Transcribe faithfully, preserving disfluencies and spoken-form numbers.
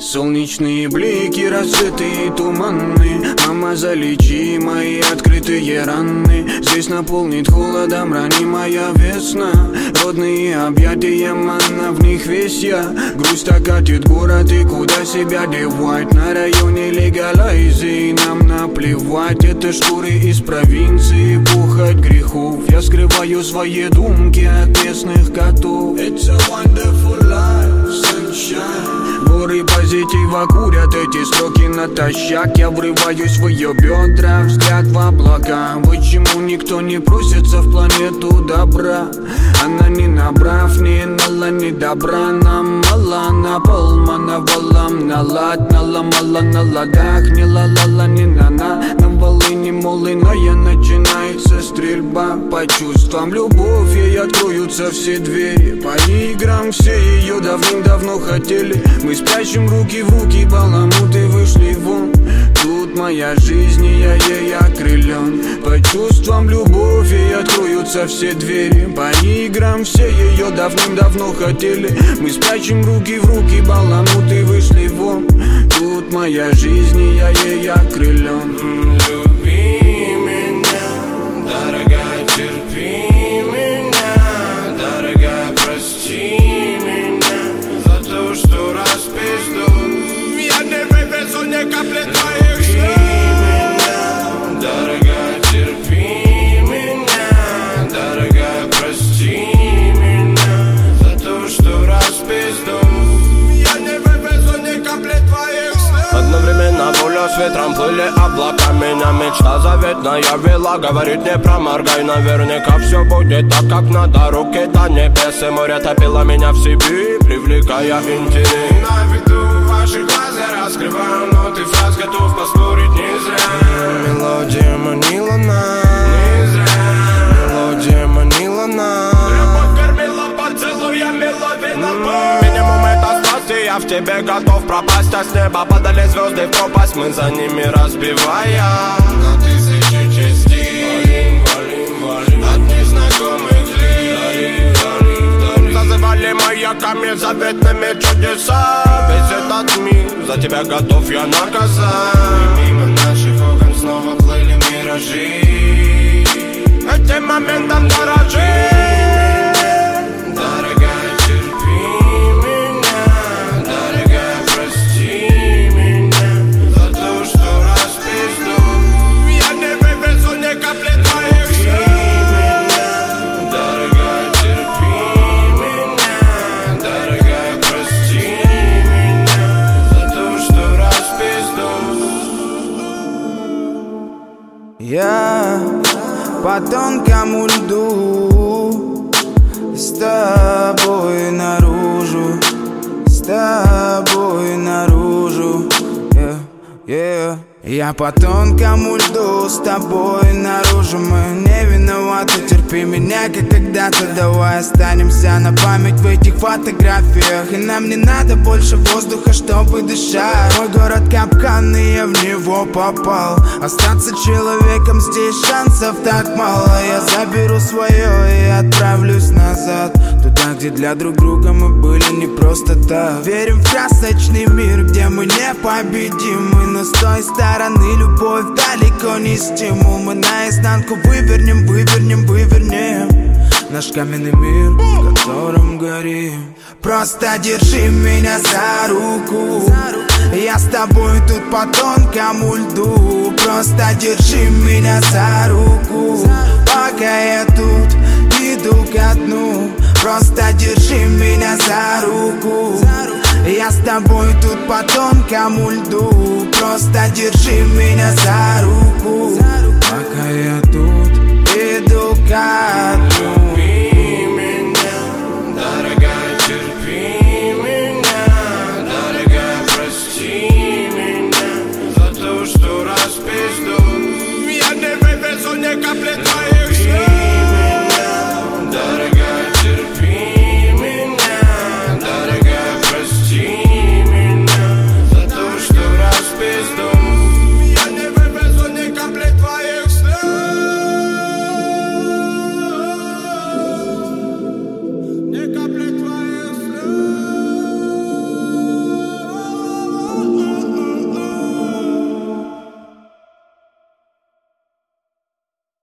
Солнечные блики, рассветы и туманы. Мама, залечи мои открытые раны. Здесь наполнит холодом ранимая весна. Родные объятия, манна, в них весь я. Грусть окатит город, и куда себя девать? На районе легалайзи, нам наплевать. Это шкуры из провинции, пухоть грехов. Я скрываю свои думки от местных котов. It's a wonderful life, sunshine. Горы позитива курят эти строки натощак. Я врываюсь в ее бедра, взгляд в облака. Почему никто не просится в планету добра? Она не набрав, не нала, не добра. Нам мало, на полмана валам. Налад, наломала на ладах. Не ла-ла-ла, не на-на. На волыне молыная начинается стрельба. По чувствам любовь, ей откроются все двери. По играм все ее давным-давно хотели. Мы спрячем руки в руки, баламуты вышли вон. Тут моя жизнь, и я ей окрылен. По чувствам любовь, ей откроются все двери. По играм все ее давным-давно хотели. Мы спрячем руки в руки, баламуты вышли вон. Тут моя жизнь, и я ей окрылен. Люби меня, дорогая, терпи меня. Дорогая, прости меня за то, что распизду. Я не вывезу ни капли твоих слез. Дорогая, терпи меня. Дорогая, прости меня за то, что распизду. Я не вывезу ни капли твоих слез. Одновременно воля с ветром плыли облака. Меня мечта заветная вела. Говорит, не проморгай, наверняка все будет так, как надо. Руки до небес, и море топило меня в себе, привлекая интерес. На виду ваших глаз я раскрываю ноты фраз, готов поспорить не зря. Мелодия манила нас, не зря. Мелодия манила нас. Любовь кормила поцелуями, ловила боль. Минимум это страсти, я в тебе готов пропасть. А с неба падали звезды в пропасть, мы за ними разбивая на тысячи частей. Валим, валим, валим от незнакомых лиц. Зазывали маяками заветными чудеса. Весь этот мир за тебя готов я наказать. И мимо наших окон снова плыли миражи. Этим моментом дорожи. Дорогая, терпи меня. Дорогая, прости меня за то, что распизду. Я не вывезу ни капли твоих слез. Дорогая, терпи меня. Дорогая, прости меня за то, что распизду. Я по тонкому льду, с тобой наружу, с тобой наружу, yeah, yeah. Я по тонкому льду, с тобой наружу. Мы не виноваты, терпи меня, как когда-то. Давай останемся на память в этих фотографиях. И нам не надо больше воздуха, чтобы дышать. Мой город капкан, и я в него попал. Остаться человеком здесь шансов так мало. Я заберу свое и отправлюсь назад, туда, где для друг друга мы были не просто так. Верим в красочный мир, где мы непобедимы. Но с той стороны любовь далеко не стимул. Мы наизнанку вывернем, вывернем, вывернем наш каменный мир, в котором горим. Просто держи меня за руку, я с тобой тут по тонкому льду. Просто держи меня за руку, пока я тут иду ко дну. Просто держи меня за руку, я с тобой тут по тонкому льду. Просто держи меня за руку, пока я тут иду ко дну. Люби меня, дорогая, терпи меня. Дорогая, прости меня за то, что распизду. Я не вывезу ни капли твоих.